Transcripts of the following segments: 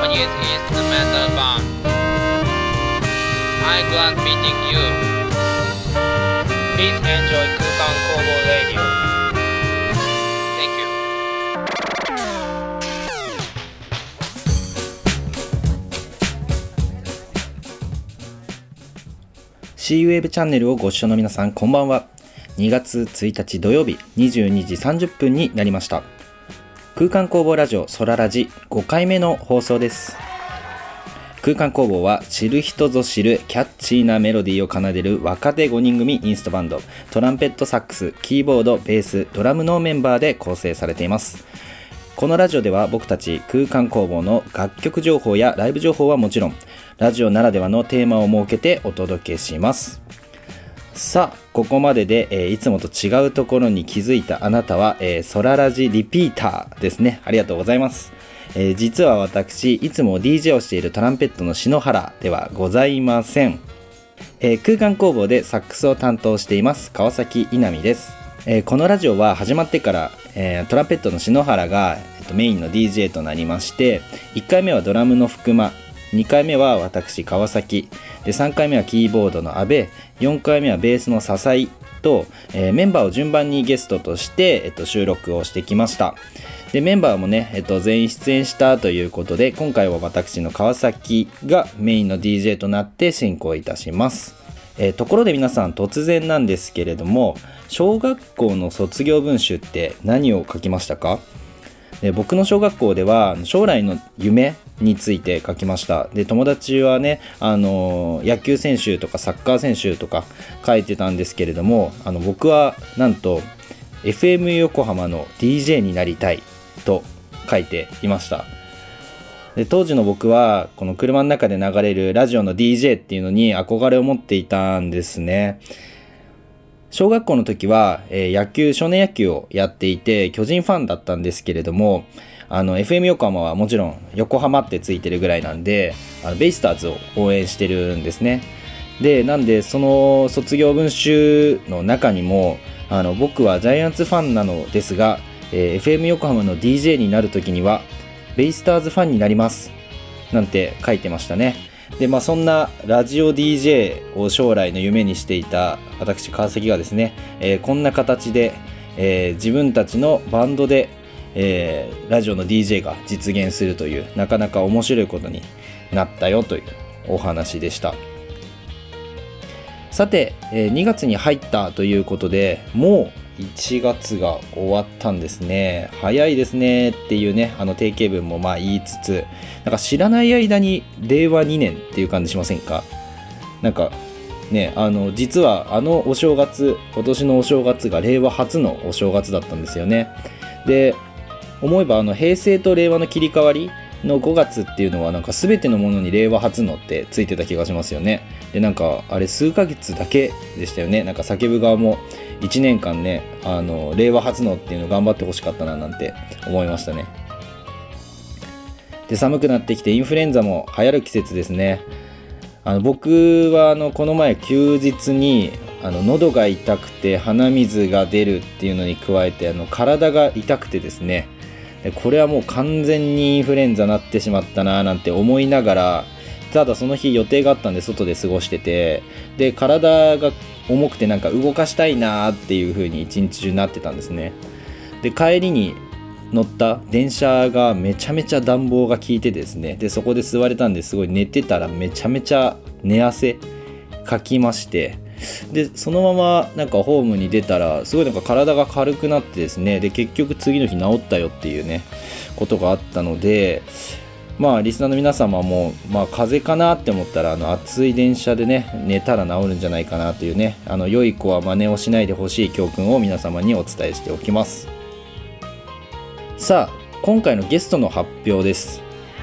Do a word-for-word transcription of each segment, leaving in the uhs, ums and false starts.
harmonious instrumental band. I'm glad meeting you. Please enjoy 空間工房 Radio. Thank you. シーウェーブ チャンネルをご視聴の皆さん、こんばんは。にがつついたち土曜日にじゅうにじさんじゅっぷんになりました。空間工房ラジオソララジごかいめの放送です。空間工房は知る人ぞ知るキャッチーなメロディーを奏でる若手ごにん組インストバンド、トランペット、サックス、キーボード、ベース、ドラムのメンバーで構成されています。このラジオでは僕たち空間工房の楽曲情報やライブ情報はもちろん、ラジオならではのテーマを設けてお届けします。さあ、ここまでで、えー、いつもと違うところに気づいたあなたは、えー、ソララジリピーターですね。ありがとうございます。えー、実は私、いつも ディージェー をしているトランペットの篠原ではございません。えー、空間工房でサックスを担当しています川崎稲美です。えー、このラジオは始まってから、えー、トランペットの篠原が、えっと、メインの ディージェー となりまして、いっかいめはドラムの福間、にかいめは私川崎で、さんかいめはキーボードの阿部、よんかいめはベースの笹井と、えー、メンバーを順番にゲストとして、えっと、収録をしてきました。でメンバーもね、えっと、全員出演したということで、今回は私の川崎がメインの ディージェー となって進行いたします。えー、ところで皆さん、突然なんですけれども、小学校の卒業文集って何を書きましたか？で僕の小学校では将来の夢について書きました。で友達はね、あの野球選手とかサッカー選手とか書いてたんですけれども、あの僕はなんと エフエム 横浜の ディージェー になりたいと書いていました。で当時の僕はこの車の中で流れるラジオの ディージェー っていうのに憧れを持っていたんですね。小学校の時は、えー、野球少年野球をやっていて巨人ファンだったんですけれども、あの エフエム 横浜はもちろん横浜ってついてるぐらいなんで、あのベイスターズを応援してるんですね。でなんでその卒業文集の中にも、あの僕はジャイアンツファンなのですが、えー、エフエム 横浜の ディージェー になる時にはベイスターズファンになりますなんて書いてましたね。でまあ、そんなラジオ ディージェー を将来の夢にしていた私川崎がですね、えー、こんな形で、えー、自分たちのバンドで、えー、ラジオの ディージェー が実現するという、なかなか面白いことになったよというお話でした。さて、えー、にがつに入ったということで、もういちがつが終わったんですね。早いですねっていうね、あの定型文もまあ言いつつ、なんか知らない間にれいわにねんっていう感じしませんか？なんかね、あの実はあのお正月、今年のお正月が令和初のお正月だったんですよね。で思えばあの平成と令和の切り替わりのごがつっていうのは、なんか全てのものに令和初のってついてた気がしますよね。でなんかあれ数ヶ月だけでしたよね。なんか叫ぶ側もいちねんかんね、あの令和初のっていうの頑張ってほしかったななんて思いましたね。で寒くなってきてインフルエンザも流行る季節ですね。あの僕はあのこの前休日にあの喉が痛くて鼻水が出るっていうのに加えて、あの体が痛くてですね、でこれはもう完全にインフルエンザになってしまったななんて思いながら、ただその日予定があったんで外で過ごしてて、で体が重くてなんか動かしたいなっていう風に一日中なってたんですね。で帰りに乗った電車がめちゃめちゃ暖房が効いてですね、でそこで座れたんで、すごい寝てたらめちゃめちゃ寝汗かきまして、でそのままなんかホームに出たらすごいなんか体が軽くなってですね、で結局次の日治ったよっていうねことがあったので、まあリスナーの皆様も、まあ風邪かなって思ったら、あの暑い電車でね寝たら治るんじゃないかなというね、あの良い子は真似をしないでほしい教訓を皆様にお伝えしておきます。さあ今回のゲストの発表です。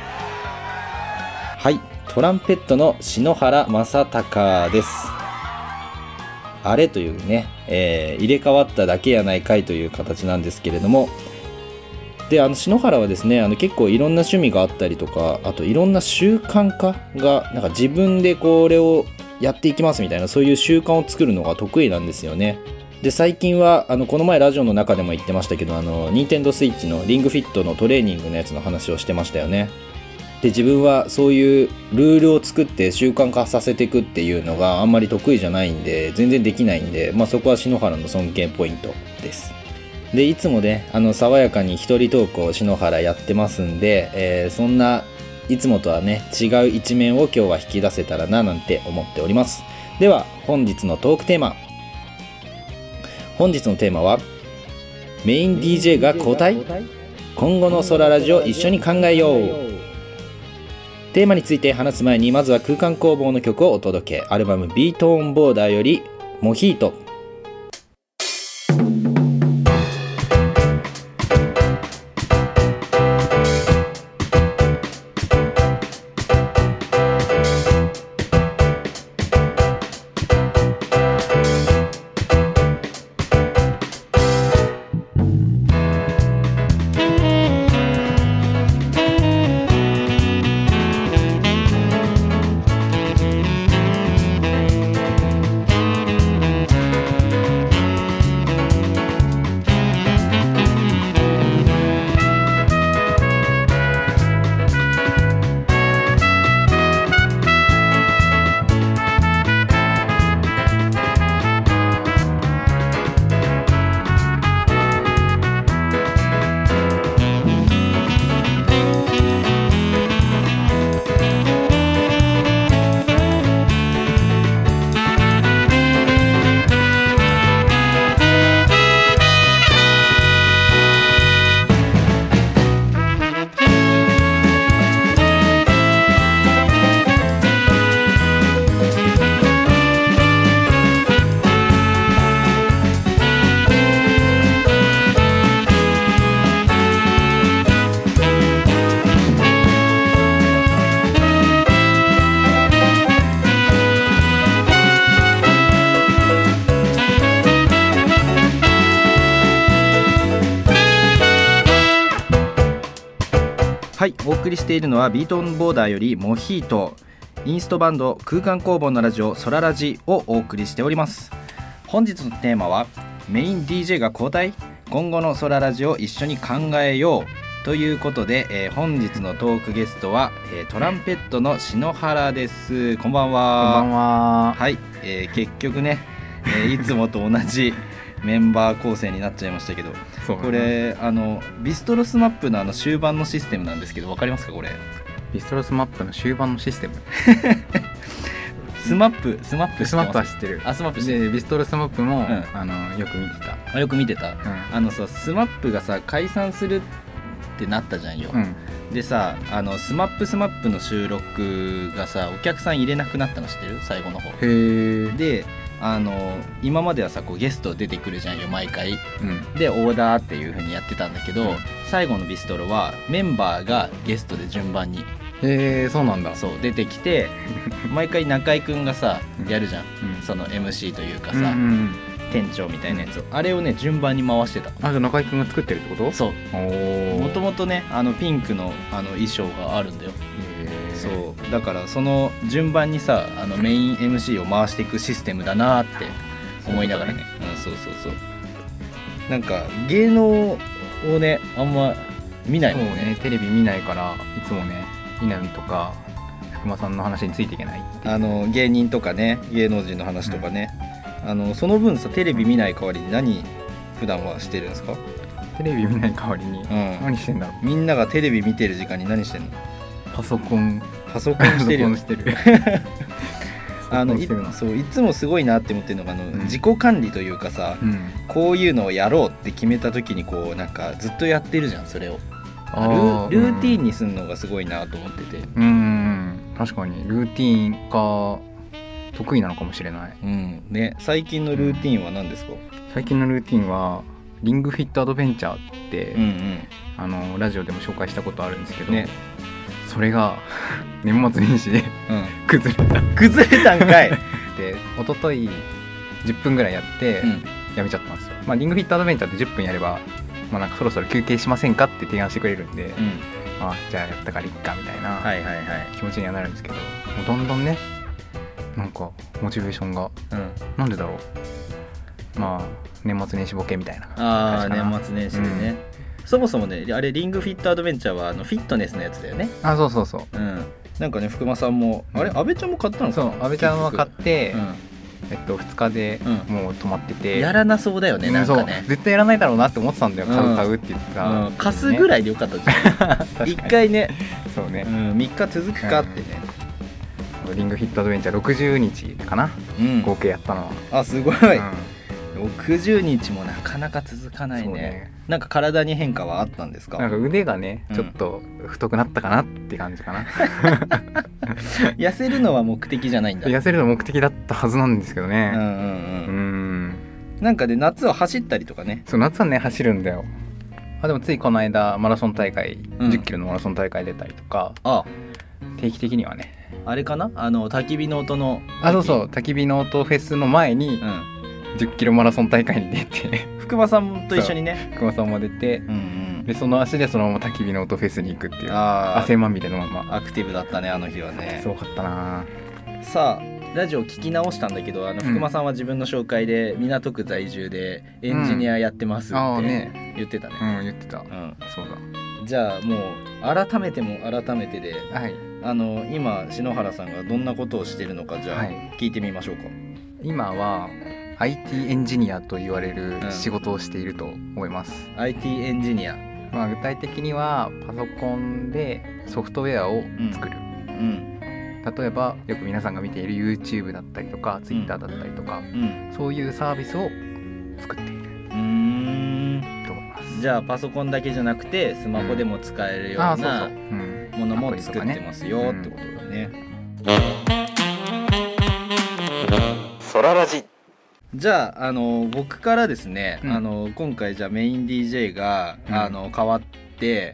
はい、トランペットの篠原正隆です。あれというね、えー、入れ替わっただけやないかいという形なんですけれども、であの篠原はですね、あの結構いろんな趣味があったりとか、あといろんな習慣化がなんか自分でこれをやっていきますみたいな、そういう習慣を作るのが得意なんですよね。で最近はあのこの前ラジオの中でも言ってましたけど、あの Nintendo Switch のリングフィットのトレーニングのやつの話をしてましたよね。 で自分はそういうルールを作って習慣化させていくっていうのがあんまり得意じゃないんで全然できないんで、まあ、そこは篠原の尊敬ポイントです。でいつもねあの爽やかに一人トークを篠原やってますんで、えー、そんないつもとはね違う一面を今日は引き出せたらななんて思っております。では本日のトークテーマ、本日のテーマはメイン ディージェー が交代、今後のソララジを一緒に考えよう。テーマについて話す前にまずは空間工房の曲をお届け。アルバムビートオンボーダーよりモヒート。はい、お送りしているのはビートオンボーダーよりモヒート、インストバンド空間工房のラジオソララジをお送りしております。本日のテーマはメイン ディージェー が交代、今後のソララジを一緒に考えようということで、えー、本日のトークゲストは、えー、トランペットの篠原です。こんばんは。 こんばんは。 はい、えー、結局ね、えー、いつもと同じメンバー構成になっちゃいましたけどそう、ね、 これあのビストロスマップのあの終盤のシステムなんですけど、分かりますかこれ。 ビストロスマップの終盤のシステムスマップスマップスマップは知ってる。 あ、スマップ知ってる。 でビストロスマップも、うん、あのよく見てた。 あ、よく見てた、うん、あのさスマップがさ解散するってなったじゃんよ、うん、でさあのスマップスマップの収録がさお客さん入れなくなったの知ってる？最後の方。 へー。 であの今まではさこうゲスト出てくるじゃんよ毎回、うん、でオーダーっていう風にやってたんだけど、うん、最後のビストロはメンバーがゲストで順番にへー、そうなんだ。 そう出てきて毎回中居くんがさやるじゃん、うん、その エムシー というかさ、うんうんうん、店長みたいなやつを、うん、あれをね順番に回してた。 あ、じゃあ中居くんが作ってるってこと？ そう。もともとねあのピンクのあの衣装があるんだよ。そうだからその順番にさあのメイン エムシー を回していくシステムだなって思いながらね。そうそうそうそう。なんか芸能をねあんま見ないもんね。 そうね、テレビ見ないからいつもね稲見とか福間さんの話についていけないっていう。 あの芸人とかね芸能人の話とかね、うん、あのその分さテレビ見ない代わりに何普段はしてるんですか？ テレビ見ない代わりに、うん、何してんだろう。 みんながテレビ見てる時間に何してんの？ パソコンパソコンしてるよ。 パソコンしてるあの い, そういつもすごいなって思ってるのがあの、うん、自己管理というかさ、うん、こういうのをやろうって決めた時にこうなんかずっとやってるじゃんそれを。ル, ルーティーンにするのがすごいなと思ってて。 うん、うん、確かにルーティーンが得意なのかもしれない、 うんね、最近のルーティーンは何ですか？ 最近のルーティーンはリングフィットアドベンチャーって、うんうん、あのラジオでも紹介したことあるんですけど、ね、それが年末年始で、うん、崩れた崩れたんかいで一昨日じゅっぷんぐらいやって、うん、やめちゃったんですよ。まあ、リングフィットアドベンチャーってじゅっぷんやれば、まあ、なんかそろそろ休憩しませんかって提案してくれるんで、うん、あじゃあやったからいっかみたいな気持ちにはなるんですけど、もうどんどんねなんかモチベーションが、うん、なんでだろう、まあ年末年始ボケみたいな感じかな。 あ年末年始でね、 そもそもねあれリングフィットアドベンチャーはあのフィットネスのやつだよね。 あそうそうそう、 うん、なんかね福間さんも、うん、あれ阿部ちゃんも買ったのかな。 そう阿部ちゃんは買って、うんえっと、ふつかでもう止まってて、 うん、やらなそうだよね、なんかね、 そう絶対やらないだろうなって思ってたんだよ、うん、買う買うって言ってた、 うん、貸すぐらいでよかったじゃん一回ねそうね、 うん、みっか続くかってね、 うん、リングフィットアドベンチャーろくじゅうにちかな、うん、合計やったのは。 あすごい、うんろくじゅうにちもなかなか続かない ね, ねなんか体に変化はあったんですか。 なんか腕がねちょっと太くなったかなって感じかな、 うん、痩せるのは目的じゃないんだ。 痩せるの目的だったはずなんですけどね。うんうんうん、 うんなんかで夏は走ったりとかね。 そう夏はね走るんだよ。あでもついこの間マラソン大会、うん、じゅっキロのマラソン大会出たりとか、あ定期的にはねあれかなあの焚き火の音のあそうそう焚き火の音フェスの前に、うんじゅっキロマラソン大会に出て福間さんと一緒にね福間さんも出て、うんうん、でその足でそのまま焚き火の音フェスに行くっていう汗まみれのままアクティブだったねあの日はね。 すごかったな。 さあラジオ聞き直したんだけどあの福間さんは自分の紹介で港区在住でエンジニアやってますって言ってたね。 うん、うん、言ってた、うん、そうだ。 じゃあもう改めても改めてで、はい、あの今篠原さんがどんなことをしてるのかじゃあ聞いてみましょうか。はい、 今はアイティー エンジニアと言われる仕事をしていると思います、 うん、アイティー エンジニア、 まあ、具体的にはパソコンでソフトウェアを作る、うんうん、例えばよく皆さんが見ている YouTube だったりとか Twitter だったりとか、うん、そういうサービスを作っている、うん、と思います。 じゃあパソコンだけじゃなくてスマホでも使えるようなものも作ってますよってことだね。ソララジ。じゃあ、あの僕からですね、うん、あの今回じゃあメイン ディージェー が、うん、あの変わって、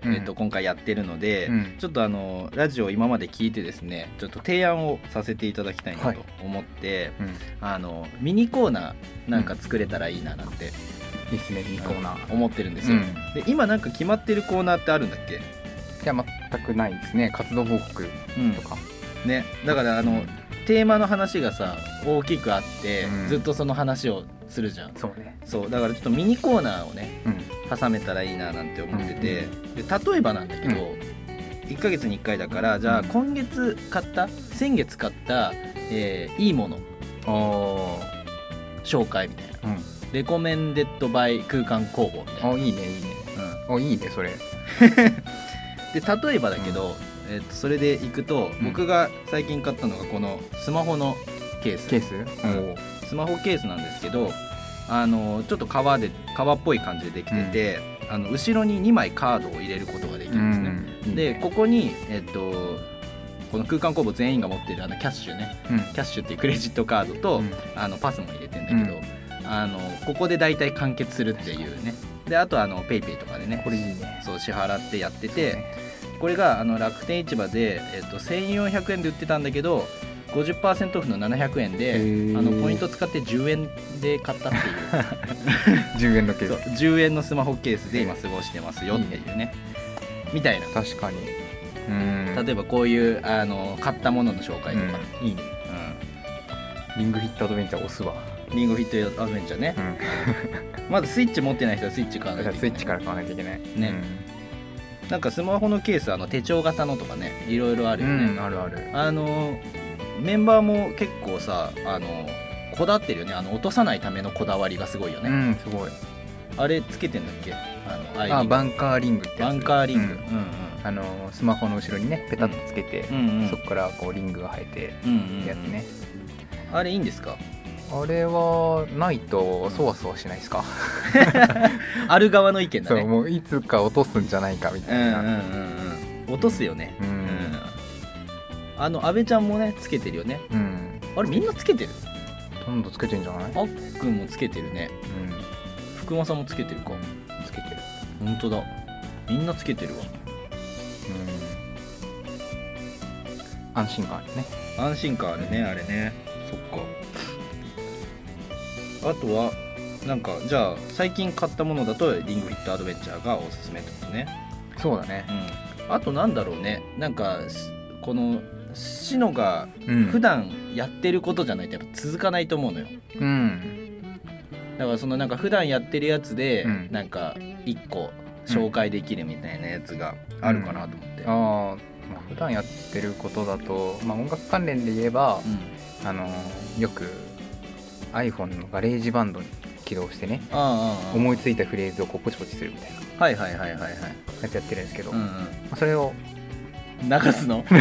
うんえっと、今回やってるので、うん、ちょっとあのラジオを今まで聞いてですねちょっと提案をさせていただきたいなと思って、はいうん、あのミニコーナーなんか作れたらいいななんて、 いいっすねミニコーナー思ってるんですよ、うん、で今なんか決まってるコーナーってあるんだっけ。 いや全くないですね。活動報告とか、 うん、ねだからあの、うんテーマの話がさ大きくあって、うん、ずっとその話をするじゃん。 そうね。 そうだからちょっとミニコーナーをね、うん、挟めたらいいななんて思ってて、うん、で例えばなんだけど、うん、いっかげつにいっかいだからじゃあ今月買った先月買った、えー、いいもの紹介みたいな、うん、レコメンデッドバイ空間工房みたいな。 あいいねいいね、うん、あいいねそれで例えばだけど、うんえっと、それでいくと、うん、僕が最近買ったのがこのスマホのケースケース、 うん、スマホケースなんですけどあのちょっと革で革っぽい感じでできてて、うん、あの後ろににまいカードを入れることができるんですね、うん、でここに、えっと、この空間工房全員が持ってるあのキャッシュね、うん、キャッシュっていうクレジットカードと、うん、あのパスも入れてんだけど、うん、あのここでだいたい完結するっていうね。であとあのペイペイとかでねこれいいねそう支払ってやっててこれがあの楽天市場で、えっと、せんよんひゃくえんで売ってたんだけど ごじゅっパーセント オフのななひゃくえんであのポイント使ってじゅうえんで買ったっていうじゅうえんのケースそうじゅうえんのスマホケースで今過ごしてますよっていうね、いいねみたいな。 確かにうん例えばこういうあの買ったものの紹介とか、 うん、いいね、うん、リングフィットアドベンチャー押すわ。 リングフィットアドベンチャーね、うん、まずスイッチ持ってない人はスイッチ買わないといけない。 スイッチから買わないといけないね、うんなんかスマホのケースあの手帳型のとかねいろいろあるよね、 うん、あるある。 あのメンバーも結構さあのこだわってるよね。あの落とさないためのこだわりがすごいよね。 うんすごい。 あれつけてんだっけあのアイリングあバンカーリングってやつ。 バンカーリング、うんうんうん、 あのスマホの後ろにねペタッとつけて、うんうんうん、そこからこうリングが生えてってやつね、うんうんうん、あれいいんですか。 あれはないとそわそわしないですかある側の意見だね。 そうもういつか落とすんじゃないかみたいな、うんうんうんうん、落とすよね、うんうん、あの阿部ちゃんもねつけてるよね、うん、あれみんなつけてる。 ほとんどつけてんじゃない。 あっくんもつけてるね、うん、福間さんもつけてるか、うん、 つけてる。 ほんとだみんなつけてるわ、 うん、安心感あるね。 安心感あるねあれね。そっか。あとはなんかじゃあ最近買ったものだとリングフィットアドベンチャーがおすすめってことね。 そうだね、 うん、あとなんだろうねなんかこのシノが普段やってることじゃないとやっぱ続かないと思うのよ、うん、だからそのなんか普段やってるやつで、うん、なんかいっこ紹介できるみたいなやつがあるかなと思って、 うん、あ、まあ、普段やってることだと、まあ、音楽関連で言えば、うん、あのよく iPhone のガレージバンドに起動してね、ああああ思いついたフレーズをこうポチポチするみたいな、 はいはいはいはいはい、 やつやってるんですけど、 うんうん、 まあ、それを流すの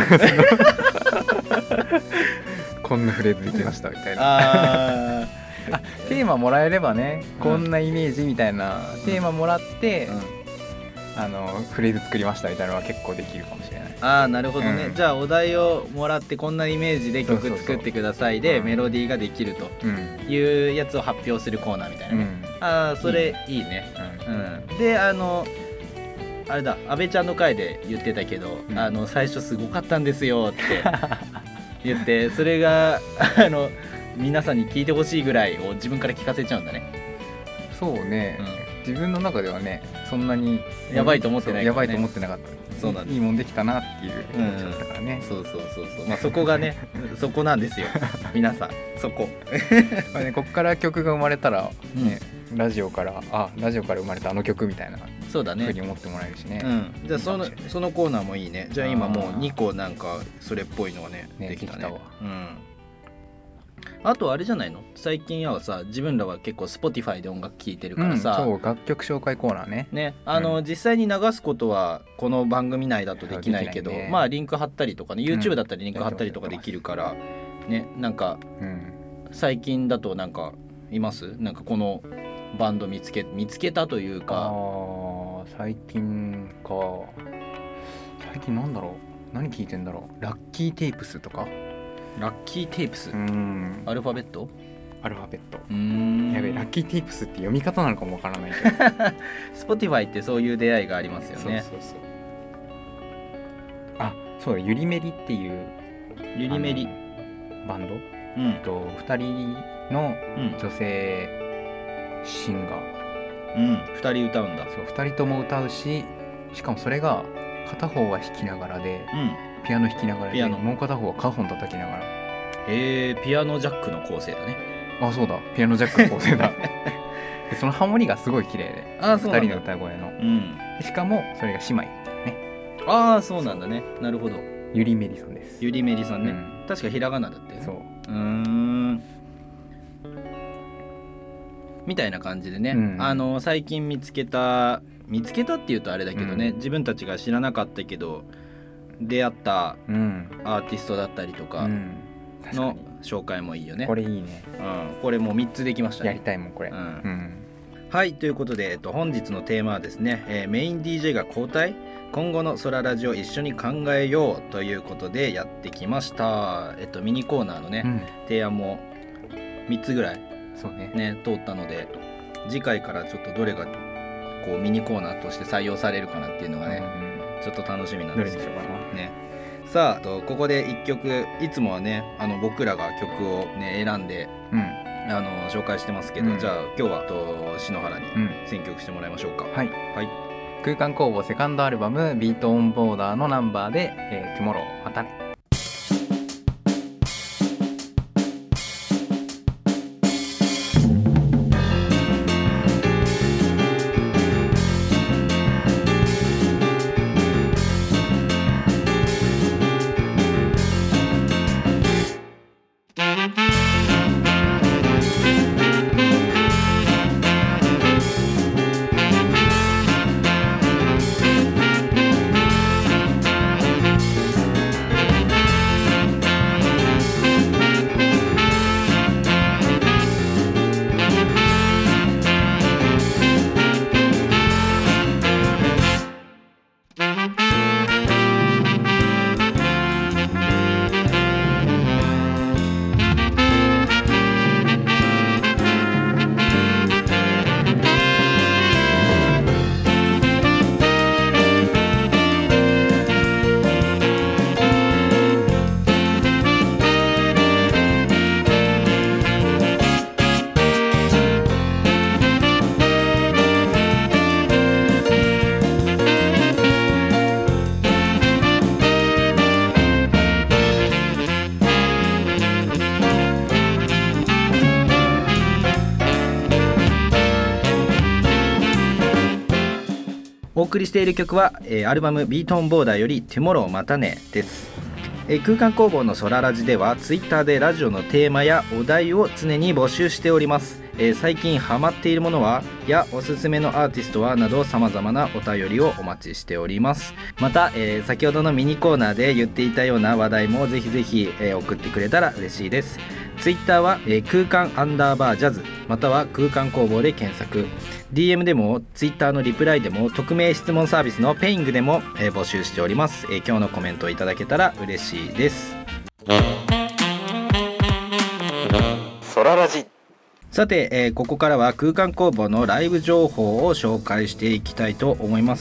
こんなフレーズできましたみたいなああ、テーマもらえればね、うん、こんなイメージみたいな、うん、テーマもらって、うん、あのフレーズ作りましたみたいなのは結構できるかもしれない。 ああ、なるほどね、うん、じゃあお題をもらってこんなイメージで曲作ってくださいで、そうそうそう、メロディーができるというやつを発表するコーナーみたいなね、うん、ああ、それいいね、うんうん、で、あのあれだ、阿部ちゃんの回で言ってたけど、うん、あの最初すごかったんですよって言ってそれがあの皆さんに聞いてほしいぐらいを自分から聞かせちゃうんだね。 そうね、うん、自分の中ではねそんなにやばいと思ってないからね。 やばいと思ってなかった。 そうなんです。 いいもんできたなっていう思っちゃったからね、 うん、そうそうそうそう、まあ、そこがねそこなんですよ皆さん、そこまあ、ね、ここから曲が生まれたら、ね、うん、ラジオからあラジオから生まれたあの曲みたいな、そうだね、ふうに思ってもらえるしね、 うん、じゃあそのそのコーナーもいいね。じゃあ今もうにこなんかそれっぽいのがね、ね、できたね。できたわ。うん。あとあれじゃないの、最近はさ、自分らは結構 Spotify で音楽聴いてるからさ、 うん、そう、楽曲紹介コーナーね。 ね、あの、うん、実際に流すことはこの番組内だとできないけど、ね、まあリンク貼ったりとかね、 YouTube だったらリンク貼ったりとかできるから、うん、ね、なんか、うん、最近だとなんかいます？なんかこのバンド見つけ見つけたというか。 あ、最近か。最近なんだろう、何聞いてんだろう。ラッキーテープスとか。 ラッキーテープス、うん、アルファベットアルファベット、うーん、やべえ、ラッキーテープスって読み方なのかもわからないけど Spotify ってそういう出会いがありますよね。そうそうそう、 あ、そうだ、ゆりめりっていうゆりめりバンド、うん、とふたりの女性シンガー、 うん、ふたり歌うんだ。 そう、ふたりとも歌うし、しかもそれが片方は弾きながらで、うん、ピアノ弾きながらで、もう片方はカホン叩きながら。 へえ、ピアノジャックの構成だね。 あ、そうだ、ピアノジャックの構成だでそのハモリがすごい綺麗で、あ、そうなんだ、ふたりの歌声の、うん、しかもそれが姉妹ね。 ああ、そうなんだね。なるほど。 ゆりめりさんです。 ゆりめりさんね、うん、確かひらがなだって。そう、うーん、みたいな感じでね、うん、あの最近見つけた見つけたっていうとあれだけどね、うん、自分たちが知らなかったけど出会ったアーティストだったりとかの紹介もいいよね。 これいいね、 うん、これもうみっつできましたね。 やりたいもんこれ、うんうん、 はい、ということで、えっと、本日のテーマはですね、えー、メイン ディージェー が交代、今後のソララジを一緒に考えようということでやってきました。えっとミニコーナーのね、うん、提案もみっつぐらいそうね、 ね、通ったので、次回からちょっとどれがこうミニコーナーとして採用されるかなっていうのがね、うん、ちょっと楽しみなんですよね。さあ、とここでいっきょく、いつもはね、あの僕らが曲を、ね、選んで、うん、あの紹介してますけど、うん、じゃあ今日はと篠原に選曲してもらいましょうか。うん、はい、はい、 空間工房セカンドアルバムビートオンボーダーのナンバーで、えー、トゥモローまたね。 お送りしている曲は、えー、アルバムビートオンボーダーよりトゥモローまたねです。えー、空間工房の空ラジではツイッターでラジオのテーマやお題を常に募集しております。えー、最近ハマっているものはやおすすめのアーティストはなど様々なお便りをお待ちしております。また、えー、先ほどのミニコーナーで言っていたような話題もぜひぜひ、えー、送ってくれたら嬉しいです。ツイッターは、えー、空間アンダーバージャズまたは空間工房で検索、 ディーエム でもツイッターのリプライでも匿名質問サービスのペイングでも、えー、募集しております。えー、今日のコメントをいただけたら嬉しいです。空ラジ。さて、えー、ここからは空間工房のライブ情報を紹介していきたいと思います。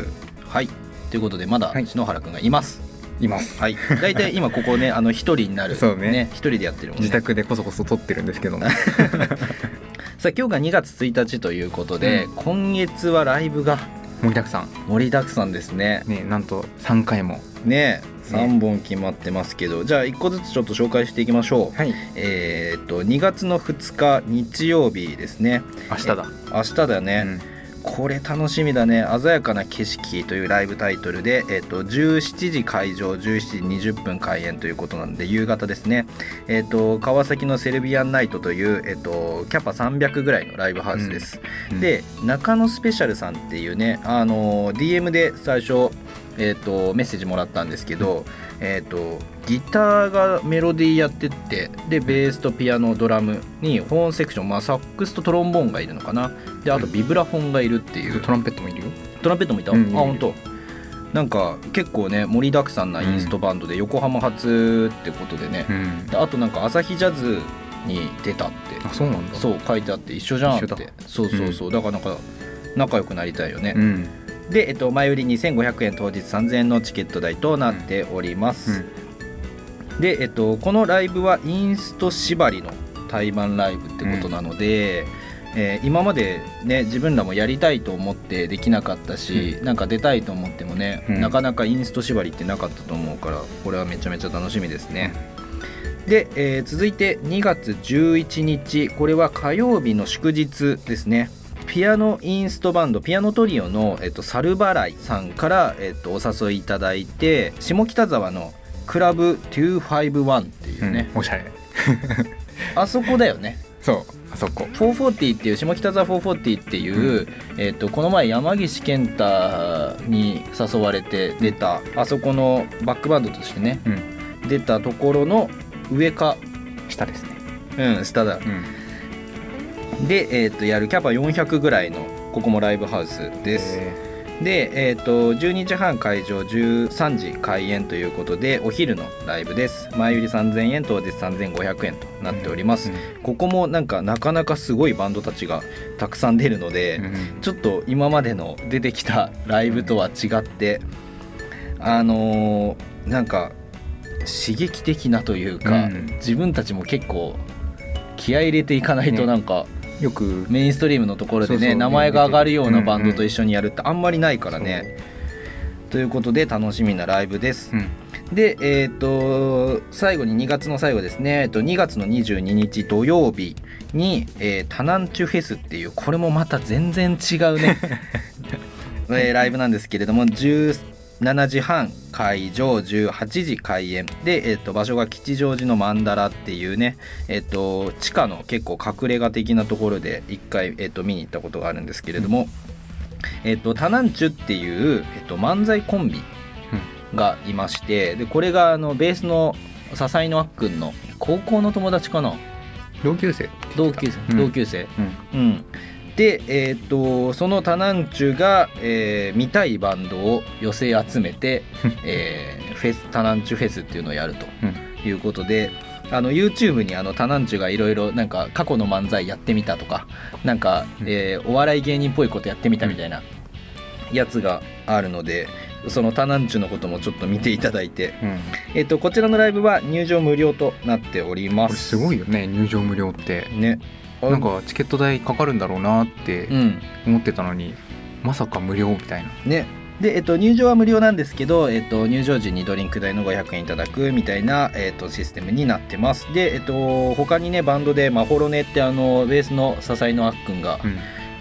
はい、ということでまだ篠原くんがいます、 います。 はい、だいたい今ここねあの一人になるそうね、 一人でやってるもんね。 自宅でこそこそ撮ってるんですけどもさあ今日がにがつついたちということで、うん、今月はライブが盛りだくさん盛りだくさんですね。 ね、なんとさんかいもねさんぼん決まってますけど、ね、じゃあいっこずつちょっと紹介していきましょう。はい、えー、っとにがつのふつか日曜日ですね。 明日だ明日だね、うん、これ楽しみだね。鮮やかな景色というライブタイトルで、えー、っとじゅうしちじ開場じゅうしちじにじゅっぷん開演ということなので夕方ですね。えー、っと川崎のセルビアンナイトという、えー、っとキャパさんびゃくぐらいのライブハウスです、うんうん、で中野スペシャルさんっていうね、あの ディーエム で最初えー、とメッセージもらったんですけど、えー、とギターがメロディーやってってでベースとピアノドラムにホーンセクション、まあ、サックスとトロンボーンがいるのかな。であとビブラフォンがいるっていう、うん、 トランペットもいるよ。 トランペットもいた、うん、あ本当。なんか結構ね盛りだくさんなインストバンドで横浜発ってことでね、うん、であとなんか朝日ジャズに出たって。 あそうなんだ。 そう書いてあって一緒じゃんって。そうそうそう、うん、だからなんか仲良くなりたいよね、うん。で、えっと、前売りにせんごひゃくえん当日さんぜんえんのチケット代となっております、うん、で、えっと、このライブはインスト縛りの対バンライブってことなので、うんえー、今までね自分らもやりたいと思ってできなかったし、うん、なんか出たいと思ってもね、うん、なかなかインスト縛りってなかったと思うからこれはめちゃめちゃ楽しみですね。で、えー、続いてにがつじゅういちにち、これは火曜日の祝日ですね。ピアノインストバンドピアノトリオの、えっと、サルバライさんから、えっと、お誘いいただいて下北沢のクラブにひゃくごじゅういちっていうね、 うん、おしゃれあそこだよね。 そうあそこフォーフォーティーっていう下北沢フォーフォーティーっていう、うんえっと、この前山岸健太に誘われて出たあそこのバックバンドとしてね、うん、出たところの上か下ですね。 うん下だ、うんで、えー、とやるキャパよんひゃくぐらいのここもライブハウスです。で、えー、とじゅうにじはん開場じゅうさんじ開演ということでお昼のライブです。前売りさんぜんえん当日さんぜんごひゃくえんとなっております、うんうん、ここもなんかなかなかすごいバンドたちがたくさん出るので、うん、ちょっと今までの出てきたライブとは違ってあのー、なんか刺激的なというか、うん、自分たちも結構気合い入れていかないとなんか、ねよくメインストリームのところでねそうそう名前が上がるようなバンドと一緒にやるってあんまりないからね、うんうん、ということで楽しみなライブです、うん、で、えー、と最後ににがつの最後ですね、えー、とにがつのにじゅうににち土曜日に、えー、タナンチュフェスっていうこれもまた全然違うね、えー、ライブなんですけれどもじゅうしちじはん開場じゅうはちじ開演で、えー、と場所が吉祥寺のマンダラっていうね、えー、と地下の結構隠れ家的なところで一回、えー、と見に行ったことがあるんですけれども、うんえー、とタナンチュっていう、えー、と漫才コンビがいましてでこれがあのベースの笹井のあっくんの高校の友達かな同級生同級生、うん、同級生、うん、うんで、えー、とそのタナンチュが、えー、見たいバンドを寄せ集めて、えー、フェスタナンチュフェスっていうのをやるということで、うん、あの YouTube にあのタナンチュがいろいろなんか過去の漫才やってみたとかなんか、えー、お笑い芸人っぽいことやってみたみたいなやつがあるのでそのタナンチュのこともちょっと見ていただいて、うんえー、とこちらのライブは入場無料となっております。 これすごいよね入場無料ってねなんかチケット代かかるんだろうなって思ってたのに、うん、まさか無料みたいなね。で、えっと、入場は無料なんですけど、えっと、入場時にドリンク代のごひゃくえんいただくみたいな、えっと、システムになってます。で、えっと、他にねバンドでマホロネってあのベースの笹井のあっくんが、うん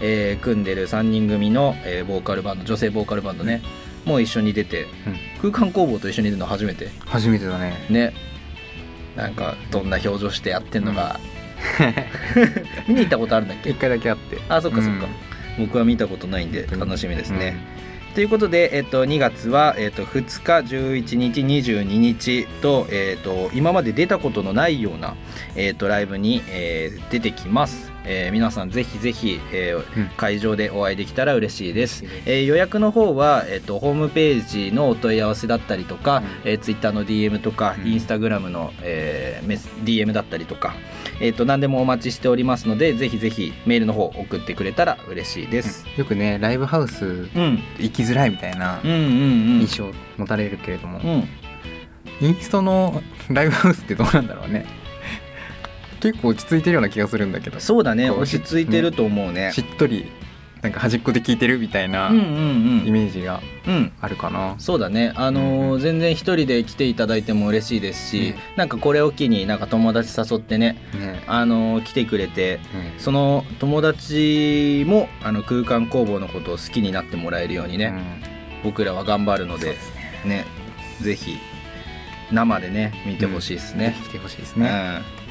えー、組んでるさんにん組の、えー、ボーカルバンド、女性ボーカルバンドね、もう一緒に出て、うん、空間工房と一緒に出るの初めて初めてだね。 ね、なんかどんな表情してやってんのか、うん、見に行ったことあるんだっけ？ 一回だけあって。 あ、そっかそっか、うん、僕は見たことないんで楽しみですね、うん、ということで、えっと、にがつは、えっと、ふつか、じゅういちにち、にじゅうににちと、えっと、今まで出たことのないような、えっと、ライブに、えー、出てきます。えー、皆さんぜひぜひ、えーうん、会場でお会いできたら嬉しいです、えー、予約の方は、えーと、ホームページのお問い合わせだったりとか、うん、えー、Twitter の ディーエム とか、うん、Instagram の、えー、メス ディーエム だったりとか、えーと、何でもお待ちしておりますので、ぜひぜひメールの方送ってくれたら嬉しいです、 うん、よくねライブハウス行きづらいみたいな印象持たれるけれども、うんうんうん、インストのライブハウスってどうなんだろうね。結構落ち着いてるような気がするんだけど。 そうだね、落ち着いてると思うね、 しっとりなんか端っこで聴いてるみたいなイメージがあるかな、うんうん、 そうだね、あのーうんうん、全然一人で来ていただいても嬉しいですし、ね、なんかこれを機になんか友達誘って ね, ねあのー、来てくれて、ね、その友達もあの空間工房のことを好きになってもらえるようにね、うん、僕らは頑張るの で, で、ねね、ぜひ生でね見てほしいですね、 うん、来てほしいですね、うん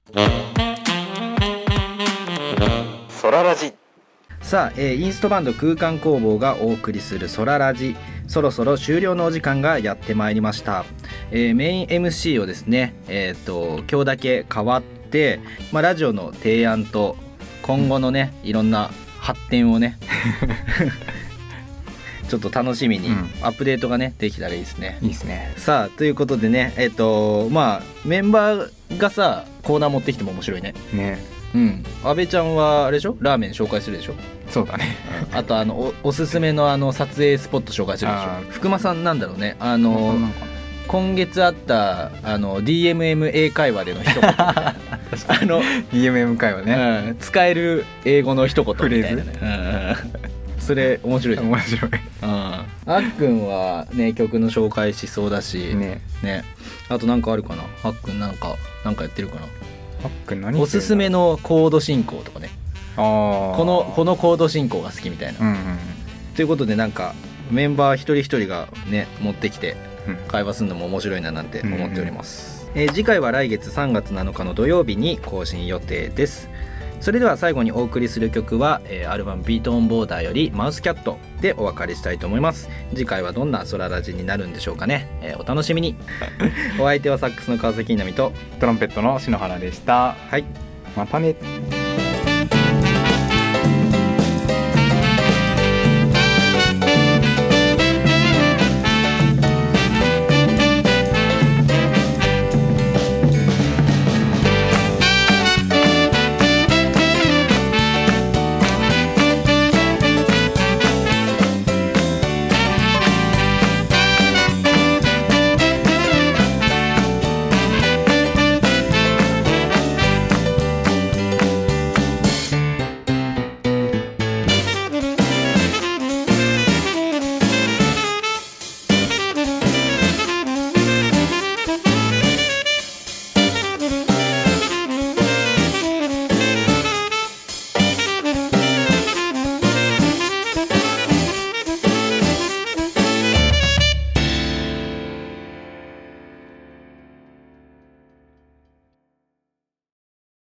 ソララジ。さあ、えー、インストバンド空間工房がお送りするソララジ、そろそろ終了のお時間がやってまいりました、えー、メイン エムシー をですね、えー、と今日だけ変わって、まあ、ラジオの提案と今後のねいろんな発展をねちょっと楽しみにアップデートがねできたらいいですね。 いいですね。 さあということでね、えっとまあメンバーがさコーナー持ってきても面白いね。 ね。 うん。阿部ちゃんはあれでしょ、ラーメン紹介するでしょ。 そうだね。 あとあの お, おすすめのあの撮影スポット紹介するでしょ。福間さんなんだろうね。あの今月あったあの ディーエムエム 英会話での一言あのディーエムエム 会話ね、 うん、使える英語の一言みたいなね。それ面白い、 面白い、 うん、あっくんはね曲の紹介しそうだし ね, ねあとなんかあるかな。あっくんなんかなんかやってるかな。 あっくん何おすすめのコード進行とかね。 あこのこのコード進行が好きみたいな、うんうん、ということでなんかメンバー一人一人がね持ってきて会話するのも面白いななんて思っております、うんうん、えー、次回は来月さんがつなのかの土曜日に更新予定です。それでは最後にお送りする曲は、えー、アルバムビートオンボーダーよりマウスキャットでお別れしたいと思います。次回はどんなソララジになるんでしょうかね、えー、お楽しみにお相手はサックスの川崎稲美とトランペットの篠原でした。 はい、 またね。